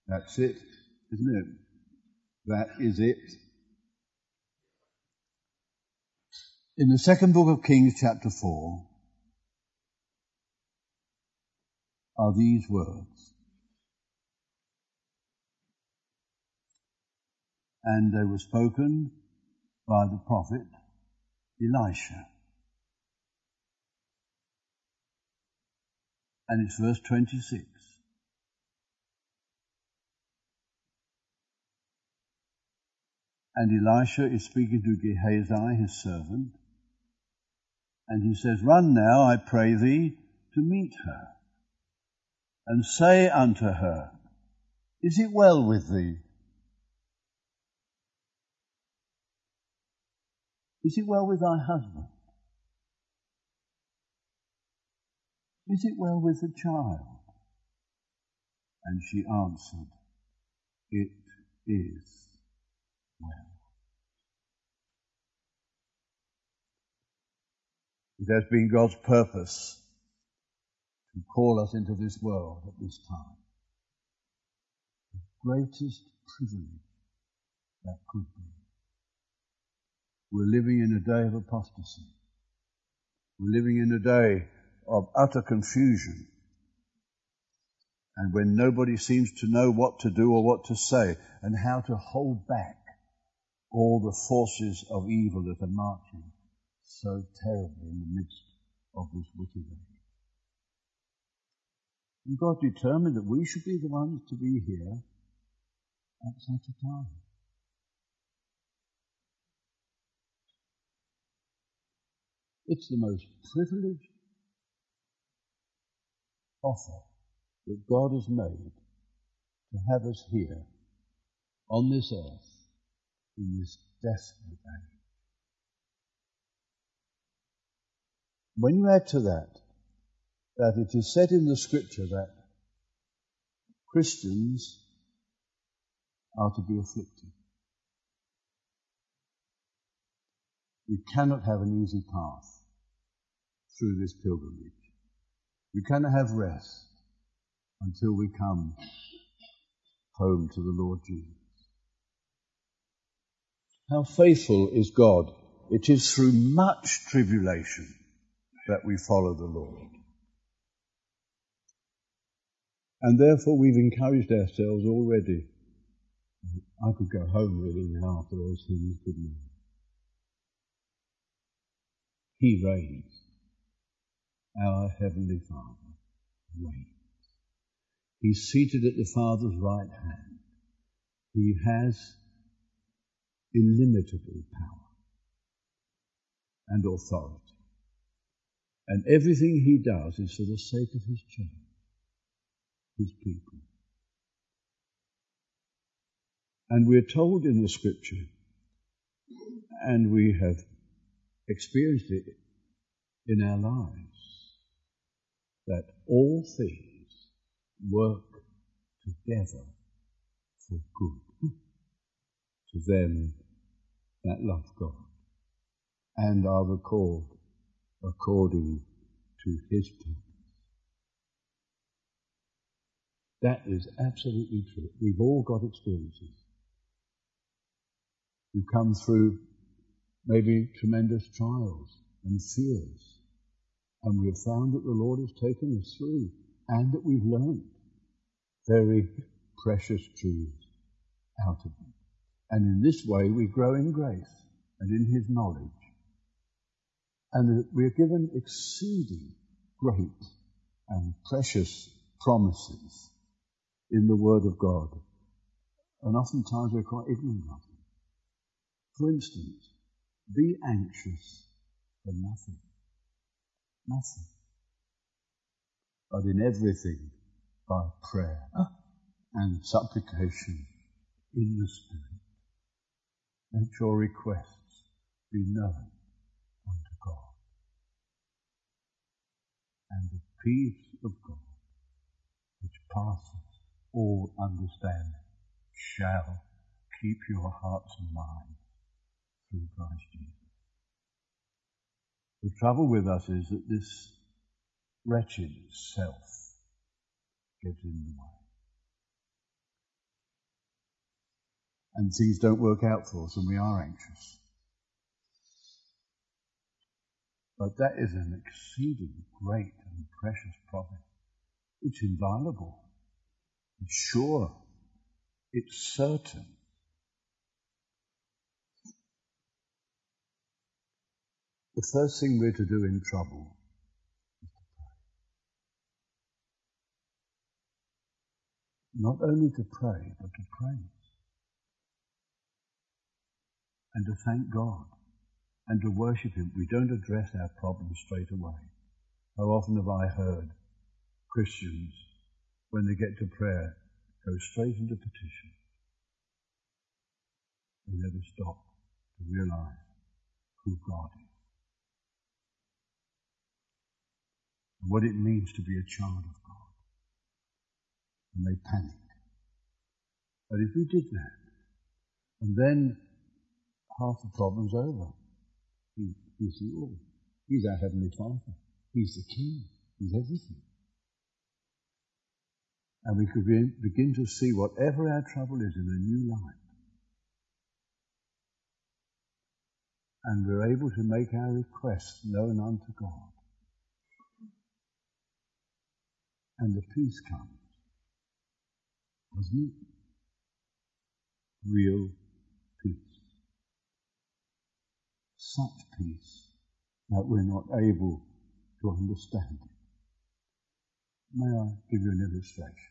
That's it, isn't it? That is it. In the second book of Kings, chapter 4, are these words. And they were spoken by the prophet Elisha. And it's verse 26. And Elisha is speaking to Gehazi, his servant, and he says, Run now, I pray thee, to meet her, and say unto her, Is it well with thee? Is it well with thy husband? Is it well with the child? And she answered, It is well. It has been God's purpose to call us into this world at this time. The greatest privilege that could be. We're living in a day of apostasy. We're living in a day of utter confusion. And when nobody seems to know what to do or what to say and how to hold back all the forces of evil that are marching so terribly in the midst of this wicked age. And God determined that we should be the ones to be here at such a time. It's the most privileged offer that God has made to have us here on this earth in this desperate age. When you add to that it is said in the scripture that Christians are to be afflicted. We cannot have an easy path through this pilgrimage. We cannot have rest until we come home to the Lord Jesus. How faithful is God! It is through much tribulation that we follow the Lord. And therefore we've encouraged ourselves already. I could go home really now after those hymns, couldn't I? He reigns. Our Heavenly Father reigns. He's seated at the Father's right hand. He has illimitable power and authority. And everything he does is for the sake of his church, his people. And we're told in the scripture, and we have experienced it in our lives, that all things work together for good to them that love God and are called according to his purpose. That is absolutely true. We've all got experiences. We've come through maybe tremendous trials and fears, and we've found that the Lord has taken us through, and that we've learned very precious truths out of them. And in this way we grow in grace and in his knowledge, and that we are given exceeding great and precious promises in the Word of God. And oftentimes we're quite ignorant of them. For instance, be anxious for nothing. Nothing. But in everything, by prayer and supplication in the Spirit, let your requests be known unto God. And the peace of God, which passes all understanding, shall keep your hearts and minds through Christ Jesus. The trouble with us is that this wretched self gets in the way. and things don't work out for us and we are anxious. But that is an exceeding great and precious promise. It's inviolable. It's sure. It's certain. The first thing we're to do in trouble is to pray. Not only to pray, but to praise. And to thank God. And to worship Him. We don't address our problems straight away. How often have I heard Christians, when they get to prayer, go straight into petition? They never stop to realize who God is. And what it means to be a child of God. And they panic. But if we did that, and then half the problem's over. He's the Lord. He's our Heavenly Father. He's the King. He's everything. And we could begin to see whatever our trouble is in a new light. And we're able to make our requests known unto God. And the peace comes. Doesn't it? Real peace. Such peace that we're not able to understand it. May I give you an illustration?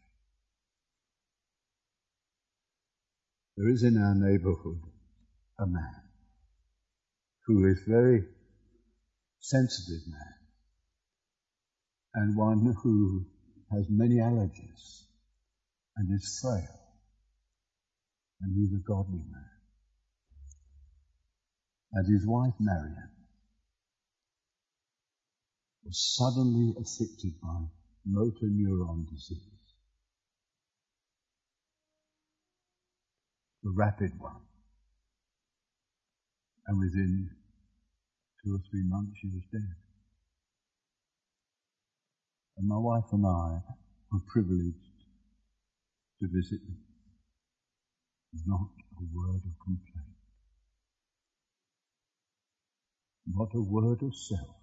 There is in our neighborhood a man who is very sensitive man and one who has many allergies and is frail, and he's a godly man. And his wife Marian was suddenly afflicted by motor neuron disease, the rapid one. And within 2 or 3 months she was dead. And my wife and I were privileged to visit them. Not a word of complaint. Not a word of self.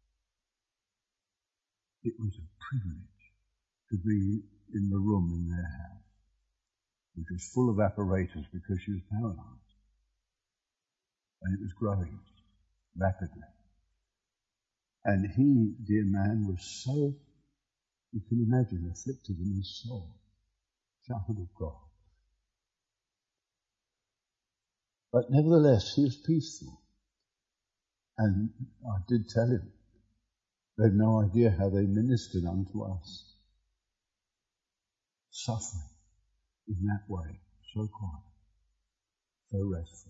It was a privilege to be in the room in their house, which was full of apparatus because she was paralyzed. And it was growing rapidly. And he, dear man, was so, you can imagine, afflicted in his soul, child of God. But nevertheless, he was peaceful. And I did tell him, they had no idea how they ministered unto us. Suffering in that way, so quiet, so restfully.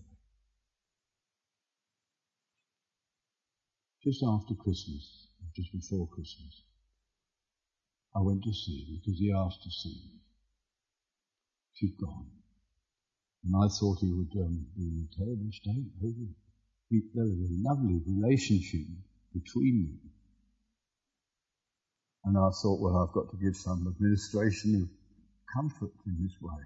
Just after Christmas, just before Christmas, I went to see him because he asked to see me. She'd gone. And I thought he would be in a terrible state. There was a lovely relationship between them. And I thought, well, I've got to give some administration of comfort in this way.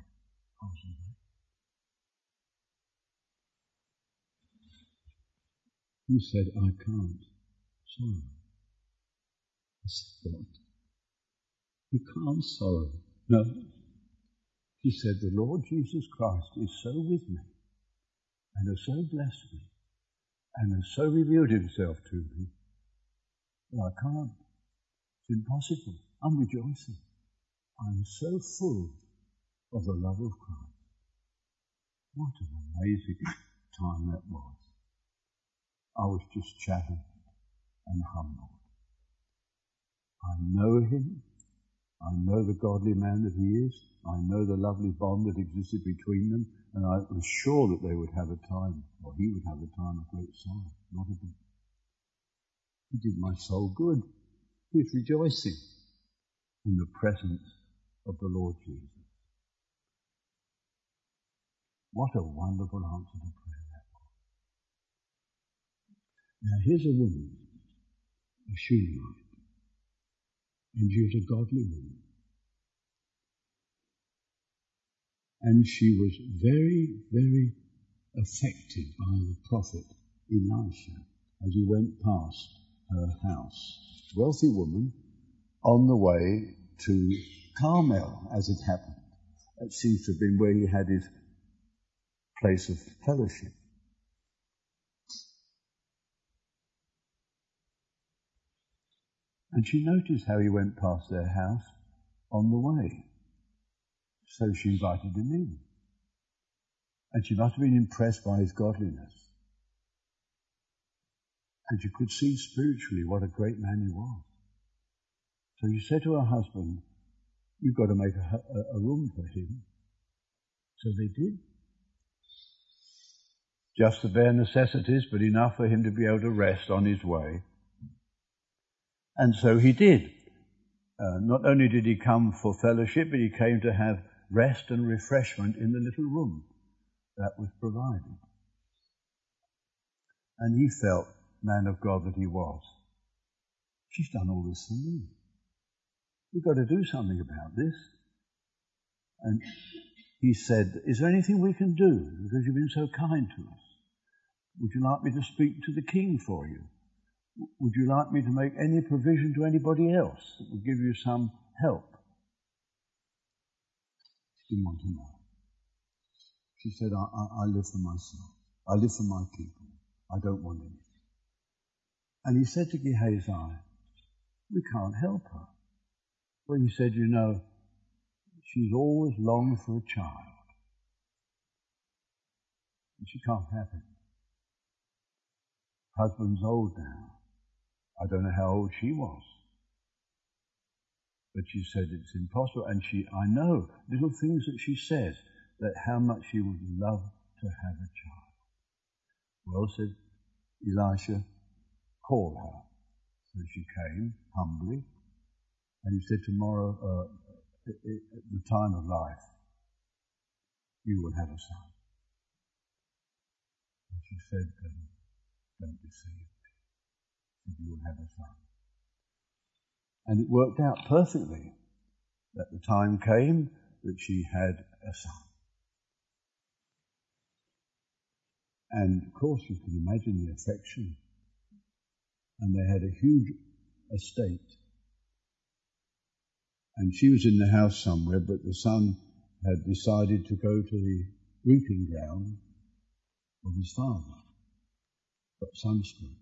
He said, I can't. Sorrow. I said, what? You can't sorrow. No. He said, the Lord Jesus Christ is so with me and has so blessed me and has so revealed himself to me that I can't. It's impossible. I'm rejoicing. I'm so full of the love of Christ. What an amazing time that was. I was just challenged and humbled. I know him. I know the godly man that he is. I know the lovely bond that existed between them, and I was sure that they would have a time, or he would have a time of great sorrow. Not a bit. He did my soul good. He was rejoicing in the presence of the Lord Jesus. What a wonderful answer to prayer that was. Now here's a woman, a Shunammite, and she was a godly woman. And she was very, very affected by the prophet Elisha as he went past her house. Wealthy woman on the way to Carmel, as it happened. That seems to have been where he had his place of fellowship. And she noticed how he went past their house on the way. So she invited him in. And she must have been impressed by his godliness. And she could see spiritually what a great man he was. So she said to her husband, "You've got to make a room for him." So they did. Just the bare necessities, but enough for him to be able to rest on his way. And so he did. Not only did he come for fellowship, but he came to have rest and refreshment in the little room that was provided. And he felt, man of God that he was, she's done all this for me. We've got to do something about this. And he said, "Is there anything we can do? Because you've been so kind to us. Would you like me to speak to the king for you? Would you like me to make any provision to anybody else that would give you some help?" She didn't want to know. She said, I live for myself. I live for my people. I don't want anything. And he said to Gehazi, "We can't help her." Well, he said, "You know, she's always longed for a child. And she can't have it. Husband's old now. I don't know how old she was. But she said it's impossible." And I know little things that she says, that how much she would love to have a child. Well, said Elisha, "Call her." So she came humbly, and he said, "Tomorrow, at the time of life, you will have a son." And she said, "Don't deceive me." She said, "You will have a son." And it worked out perfectly that the time came that she had a son. And of course you can imagine the affection. And they had a huge estate. And she was in the house somewhere, but the son had decided to go to the reaping ground of his father. Got sunstroke.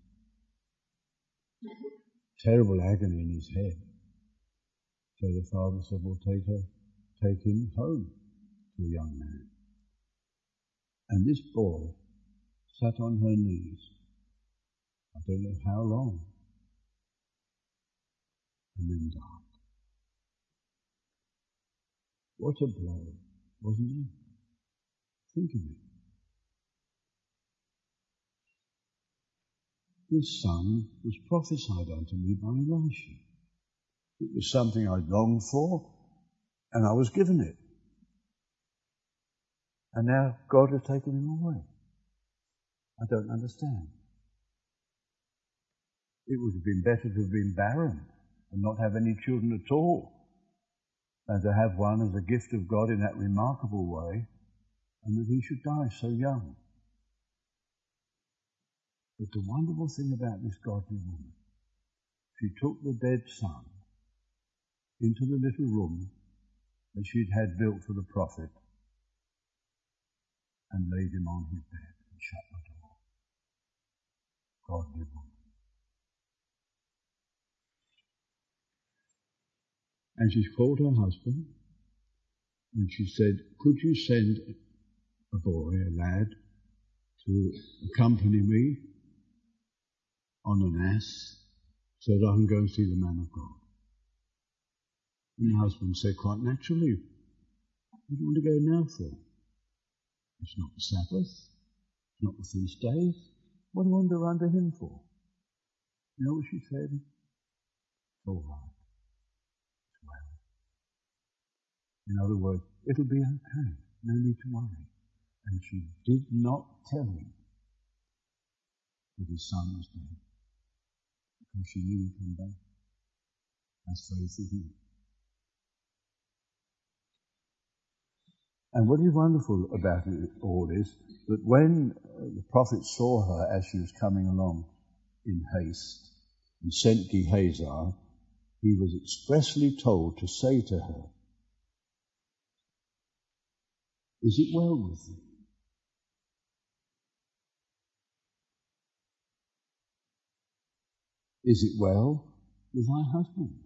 Terrible agony in his head. So the father said, "Well, take him home to a young man." And this boy sat on her knees, I don't know how long, and then died. What a blow, wasn't it? Think of it. This son was prophesied unto me by Elisha. It was something I'd longed for, and I was given it. And now God has taken him away. I don't understand. It would have been better to have been barren and not have any children at all than to have one as a gift of God in that remarkable way, and that he should die so young. But the wonderful thing about this godly woman, she took the dead son into the little room that she'd had built for the prophet and laid him on his bed and shut the door. Godly woman. And she called her husband and she said, "Could you send a boy, a lad, to accompany me on an ass so that I can go and see the man of God?" And the husband said quite naturally, "What do you want to go now for? It's not the Sabbath, it's not the feast days. What do you want to run to him for?" You know what she said? "It's all right. It's well." In other words, it'll be okay. No need to worry. And she did not tell him that his son was dead, because she knew he'd come back. That's faith, isn't it? And what is wonderful about it all is that when the prophet saw her as she was coming along in haste and sent Gehazi, he was expressly told to say to her, "Is it well with thee?" Is it well with thy husband?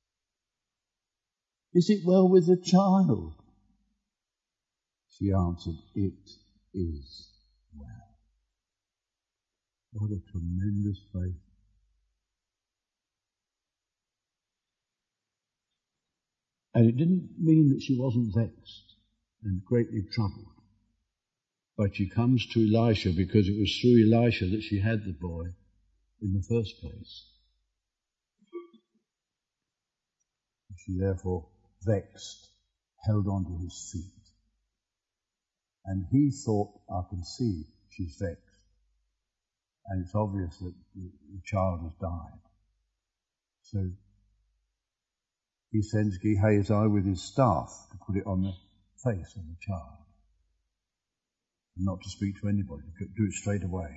Is it well with the child? She answered, "It is well." What a tremendous faith. And it didn't mean that she wasn't vexed and greatly troubled. But she comes to Elisha because it was through Elisha that she had the boy in the first place. She therefore, vexed, held on to his feet. And he thought, I can see she's vexed. And it's obvious that the child has died. So he sends Gehazi with his staff to put it on the face of the child. And not to speak to anybody, do it straight away.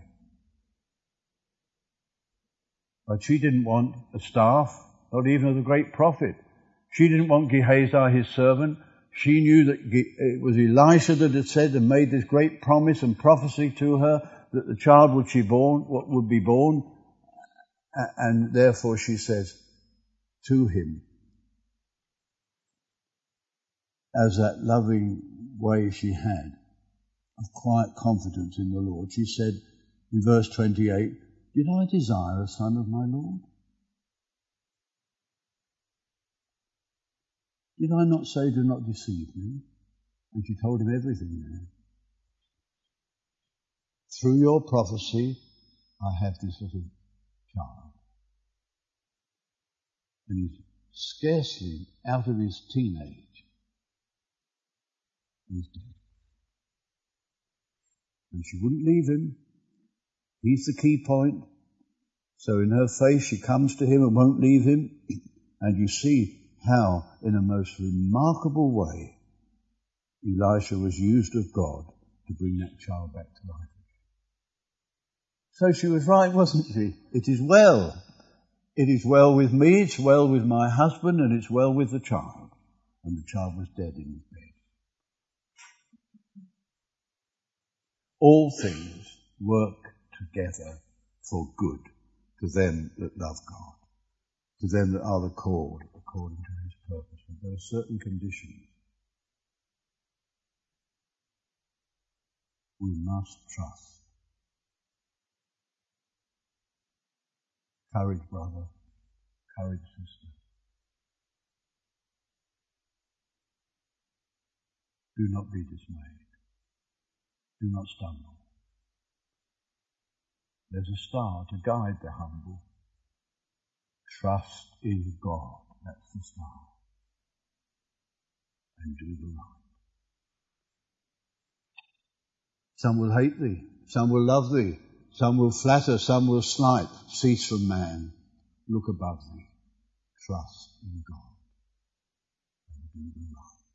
But she didn't want a staff, not even of the great prophet. She didn't want Gehazi, his servant. She knew that it was Elisha that had said and made this great promise and prophecy to her that the child would be born. And therefore she says to him, as that loving way she had of quiet confidence in the Lord, she said in verse 28, "Did I desire a son of my Lord? Did I not say, do not deceive me?" And she told him everything there. Through your prophecy, I have this little child. And he's scarcely out of his teenage. He's dead. And she wouldn't leave him. He's the key point. So in her faith, she comes to him and won't leave him. And you see how, in a most remarkable way, Elisha was used of God to bring that child back to life. So she was right, wasn't she? It is well. It is well with me, it's well with my husband, and it's well with the child. And the child was dead in his bed. All things work together for good to them that love God, to them that are the called according to his purpose. But there are certain conditions. We must trust. Courage, brother. Courage, sister. Do not be dismayed. Do not stumble. There's a star to guide the humble. Trust in God. That's the star. And do the right. Some will hate thee. Some will love thee. Some will flatter. Some will slight. Cease from man. Look above thee. Trust in God. And do the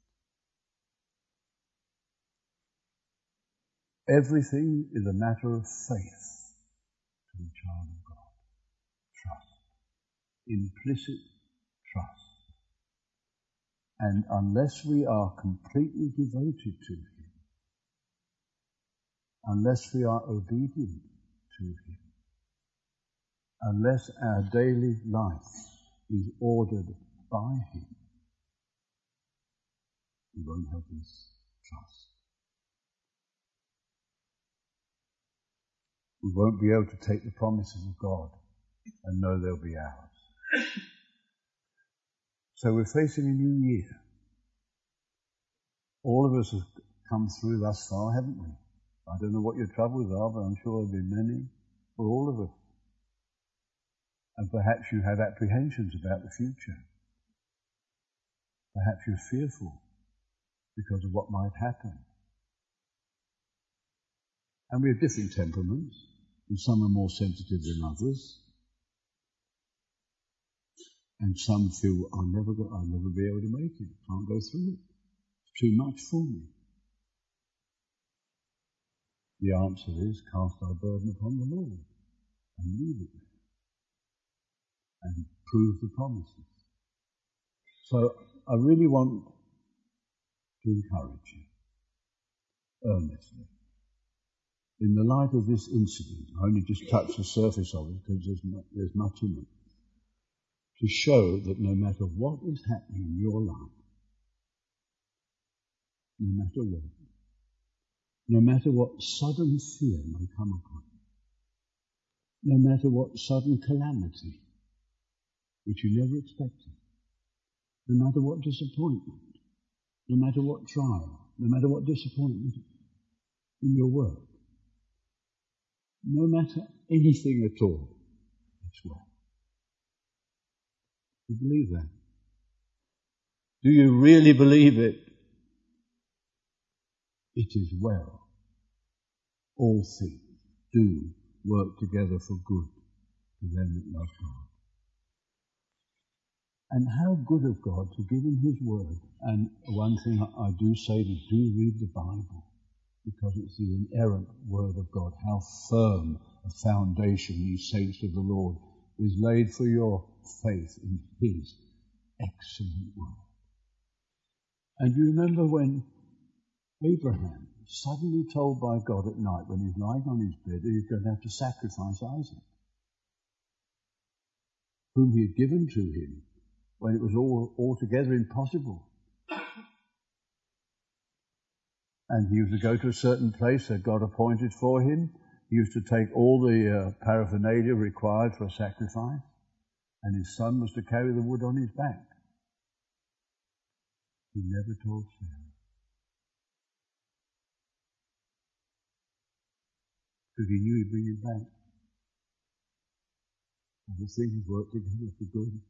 right. Everything is a matter of faith to the child of God. Trust. Implicit trust. And unless we are completely devoted to him, unless we are obedient to him, unless our daily life is ordered by him, we won't have this trust. We won't be able to take the promises of God and know they'll be ours. So we're facing a new year. All of us have come through thus far, haven't we? I don't know what your troubles are, but I'm sure there'll be many for all of us. And perhaps you have apprehensions about the future. Perhaps you're fearful because of what might happen. And we have different temperaments, and some are more sensitive than others. And some feel, I'll never be able to make it. Can't go through it. It's too much for me. The answer is, cast thy burden upon the Lord and leave it there and prove the promises. So I really want to encourage you earnestly. In the light of this incident, I only just touched the surface of it because there's much in it, to show that no matter what is happening in your life, no matter what sudden fear may come upon you, no matter what sudden calamity which you never expected, no matter what disappointment, no matter what trial, no matter what disappointment in your work, no matter anything at all, it's well. Do you believe that? Do you really believe it? It is well. All things do work together for good to them that love God. And how good of God to give him his word. And one thing I do say is do read the Bible, because it's the inerrant word of God. How firm a foundation, ye saints of the Lord, is laid for your faith in his excellent word. And you remember when Abraham suddenly told by God at night when he's lying on his bed that he's going to have to sacrifice Isaac, whom he had given to him when it was altogether impossible. And he was to go to a certain place that God appointed for him. He used to take all the paraphernalia required for a sacrifice, and his son was to carry the wood on his back. He never told Sarah, because he knew he'd bring him back. All the things work together for good.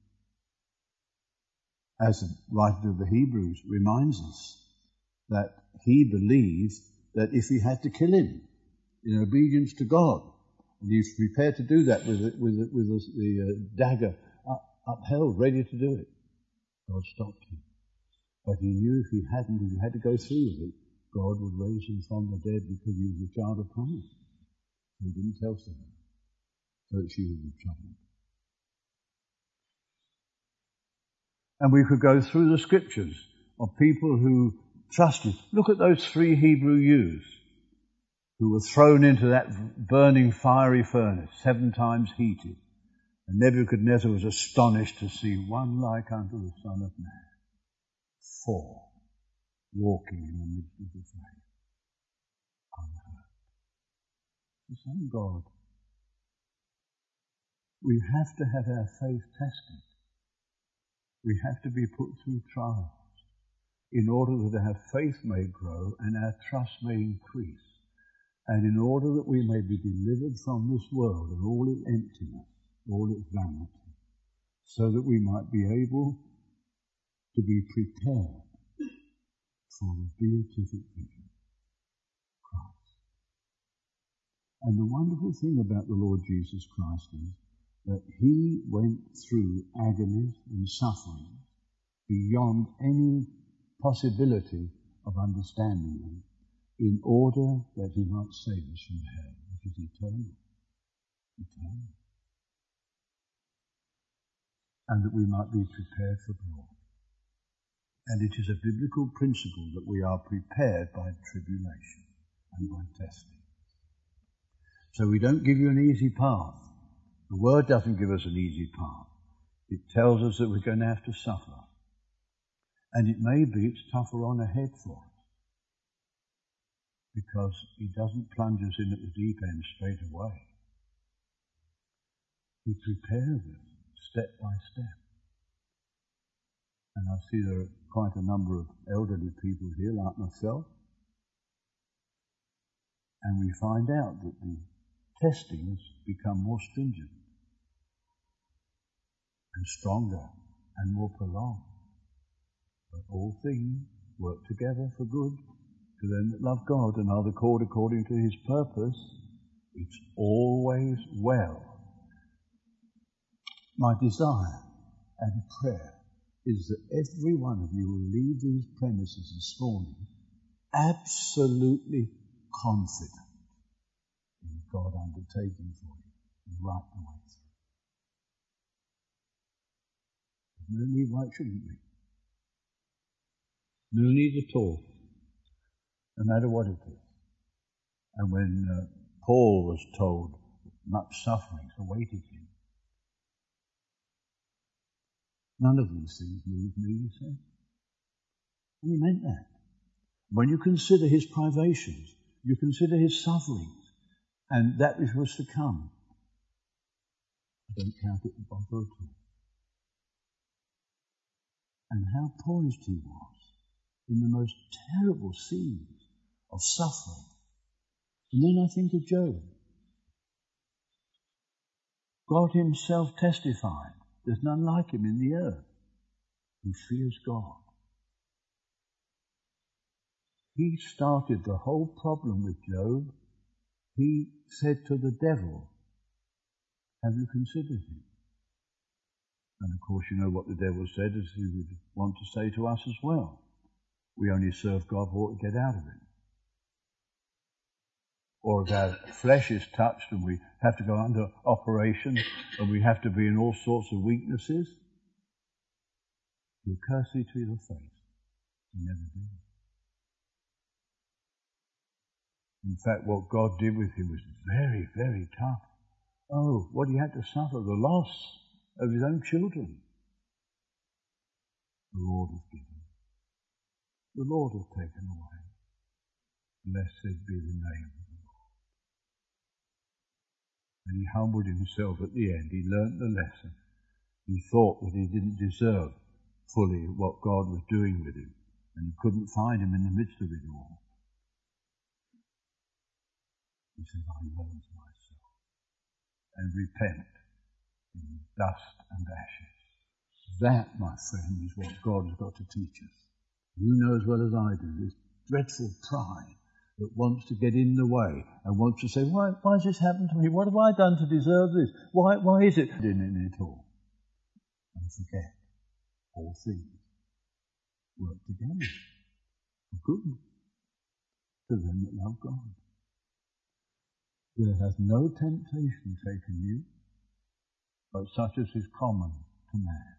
As the writer of the Hebrews reminds us, that he believed that if he had to kill him in obedience to God, and he was prepared to do that with the dagger upheld, ready to do it, God stopped him. But he knew if he had to go through with it, God would raise him from the dead because he was a child of promise. He didn't tell Sarah, so that she would be troubled. And we could go through the scriptures of people who trusted. Look at those 3 Hebrew youths who were thrown into that burning fiery furnace, 7 times heated. And Nebuchadnezzar was astonished to see one like unto the Son of Man, 4 walking in the midst of the flame, unhurt. The same God. We have to have our faith tested. We have to be put through trials in order that our faith may grow and our trust may increase, and in order that we may be delivered from this world and all its emptiness, all its vanity, so that we might be able to be prepared for the beatific vision, Christ. And the wonderful thing about the Lord Jesus Christ is that he went through agonies and suffering beyond any possibility of understanding them, in order that he might save us from hell, which is eternal. And that we might be prepared for glory. And it is a biblical principle that we are prepared by tribulation and by testing. So we don't give you an easy path. The Word doesn't give us an easy path. It tells us that we're going to have to suffer. And it may be it's tougher on ahead for us, because he doesn't plunge us in at the deep end straight away. He prepares us step by step. And I see there are quite a number of elderly people here, like myself. And we find out that the testings become more stringent and stronger and more prolonged. But all things work together for good to them that love God and are called according to his purpose. It's always well. My desire and prayer is that every one of you will leave these premises this morning absolutely confident God undertaking for you right the way through. There's no need why it shouldn't be. No need at all, no matter what it is. And when Paul was told much suffering awaited him, none of these things moved me, he said. And he meant that. When you consider his privations, you consider his sufferings, and that which was to come, I don't count it a bother at all. And how poised he was in the most terrible scenes of suffering. And then I think of Job. God himself testified, there's none like him in the earth who fears God. He started the whole problem with Job. He said to the devil, have you considered him? And of course you know what the devil said, as he would want to say to us as well. We only serve God for what we get out of it. Or if our flesh is touched and we have to go under operation and we have to be in all sorts of weaknesses, he'll curse thee to your face. He never did. In fact, what God did with him was very, very tough. Oh, what he had to suffer, the loss of his own children. The Lord has given. The Lord has taken away. Blessed be the name of the Lord. And he humbled himself at the end. He learnt the lesson. He thought that he didn't deserve fully what God was doing with him, and he couldn't find him in the midst of it all. He says, I loathe myself and repent in dust and ashes. That, my friend, is what God has got to teach us. You know as well as I do, this dreadful pride that wants to get in the way and wants to say, why has this happened to me? What have I done to deserve this? Why is it in it all? And forget all things work together for good to them that love God. There hath no temptation taken you, but such as is common to man.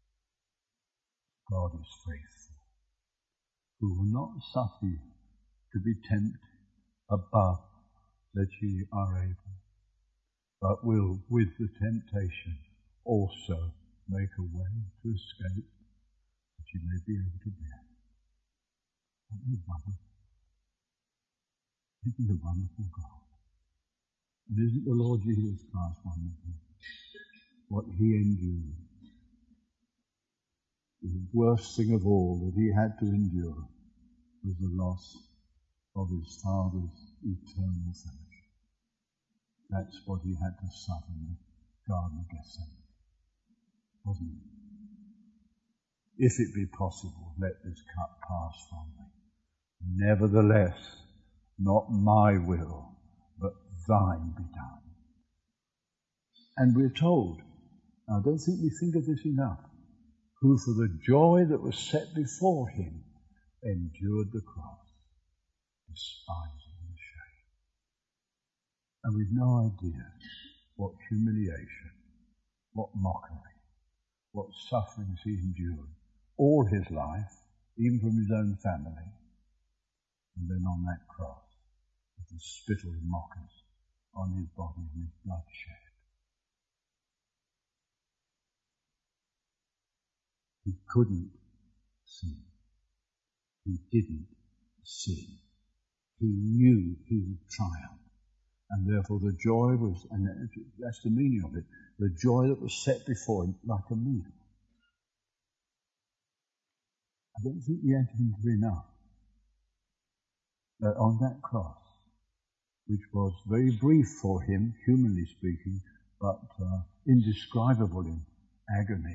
God is faithful, who will not suffer you to be tempted above that ye are able, but will with the temptation also make a way to escape, that you may be able to bear. Isn't it wonderful? Isn't it a wonderful God? And isn't the Lord Jesus Christ wonderful? What he endured. The worst thing of all that he had to endure was the loss of his Father's eternal fellowship. That's what he had to suffer in the Garden of Gethsemane, wasn't it? If it be possible, let this cup pass from me. Nevertheless, not my will, but thine be done. And we're told, I don't think we think of this enough, who for the joy that was set before him endured the cross, despising the shame. And we've no idea what humiliation, what mockery, what sufferings he endured all his life, even from his own family, and then on that cross, with the spittle of mockers on his body and his blood shed. He couldn't sin. He didn't sin. He knew he would triumph. And therefore the joy was, and that's the meaning of it, the joy that was set before him like a meal. I don't think we enter into enough that on that cross, which was very brief for him, humanly speaking, but indescribable in agony,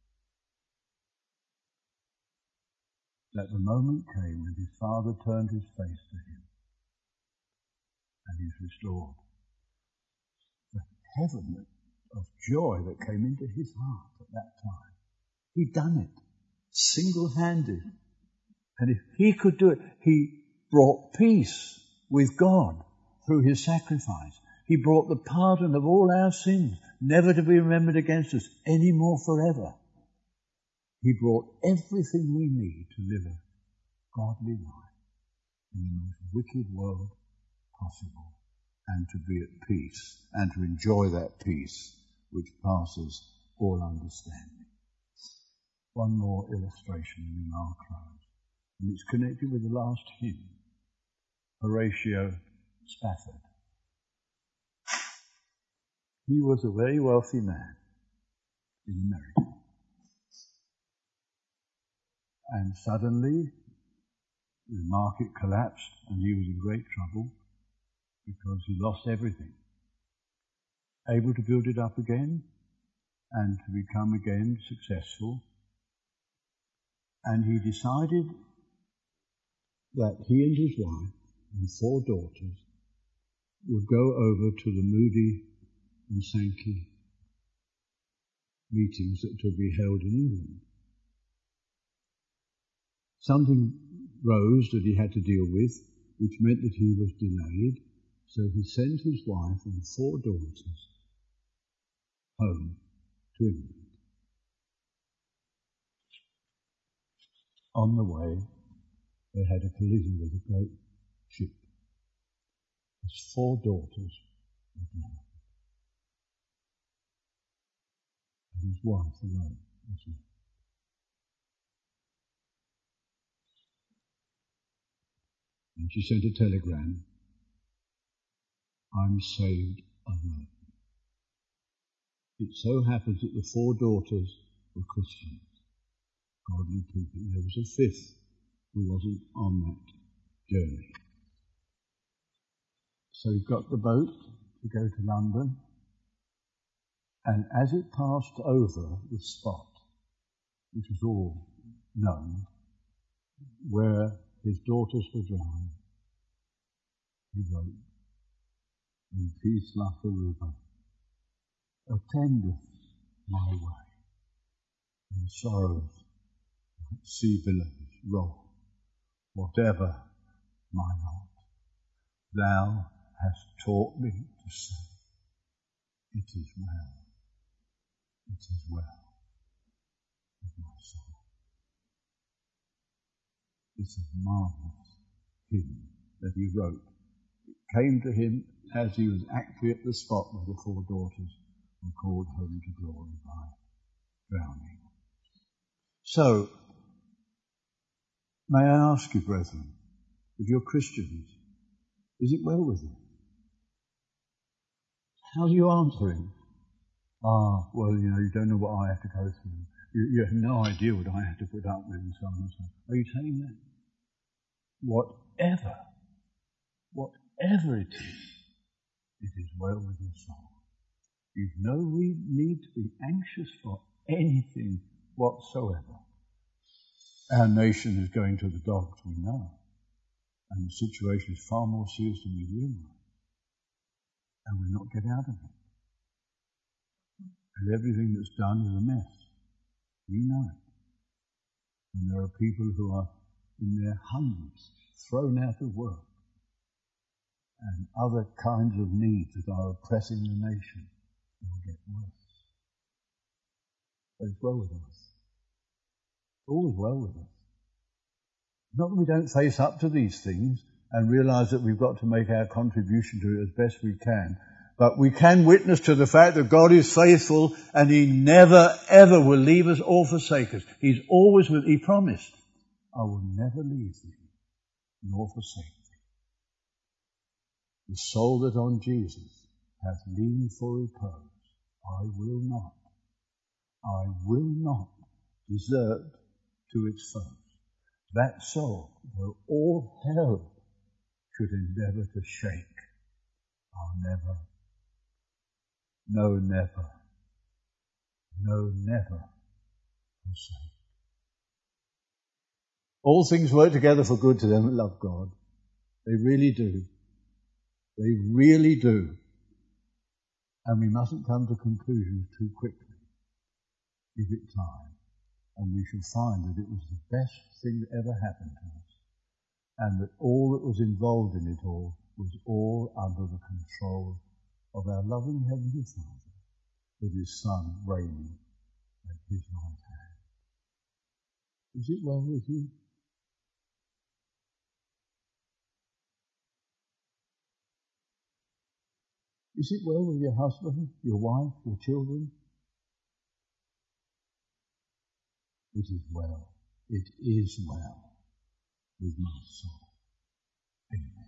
that the moment came when his Father turned his face to him and he's restored. The heaven of joy that came into his heart at that time. He'd done it, single-handed. And if he could do it, he brought peace with God through his sacrifice. He brought the pardon of all our sins, never to be remembered against us any more forever. He brought everything we need to live a godly life in the most wicked world possible, and to be at peace, and to enjoy that peace which passes all understanding. One more illustration and then I'll close. And it's connected with the last hymn, Horatio Spafford. He was a very wealthy man in America. And suddenly the market collapsed and he was in great trouble because he lost everything. Able to build it up again and to become again successful. And he decided that he and his wife and 4 daughters would go over to the Moody and Sankey meetings that were to be held in England. Something rose that he had to deal with, which meant that he was delayed, so he sent his wife and 4 daughters home to England. On the way, they had a collision with a great ship. His 4 daughters were drowned. And his wife alone was left. And she sent a telegram, "I'm saved alone." It so happens that the 4 daughters were Christians, godly people. There was a 5th who wasn't on that journey. So he got the boat to go to London, and as it passed over the spot, which was all known, where his daughters were drowned, he wrote, "In peace like a river, attendeth my way, and sorrows like sea billows roll. Whatever my lot, thou hast taught me to say, it is well, it is well with my soul." It's a marvellous hymn that he wrote. It came to him as he was actually at the spot where the 4 daughters were called home to glory by drowning. So, may I ask you, brethren, if you're Christians, is it well with you? How do you answer him? Well, you don't know what I have to go through. You have no idea what I have to put up with, and so on and so on. Are you saying that? Whatever it is well with your soul. You've no need to be anxious for anything whatsoever. Our nation is going to the dogs, we know, and the situation is far more serious than we realise, and we'll not get out of it. And everything that's done is a mess. You know it. And there are people who are in their hundreds thrown out of work, and other kinds of needs that are oppressing the nation. They'll get worse. But it's well with us. Always well with us. Not that we don't face up to these things and realise that we've got to make our contribution to it as best we can, but we can witness to the fact that God is faithful and He never ever will leave us or forsake us. He's always with. He promised, "I will never leave thee nor forsake thee." The soul that on Jesus hath leaned for repose, I will not desert to its foes. That soul, though all hell should endeavour to shake, I'll never forsake. All things work together for good to them that love God. They really do. They really do. And we mustn't come to conclusions too quickly. Give it time. And we shall find that it was the best thing that ever happened to us. And that all that was involved in it all was all under the control of our loving Heavenly Father with his Son reigning at his right hand. Is it well with you? Is it well with your husband, your wife, your children? It is well. It is well with my soul. Amen.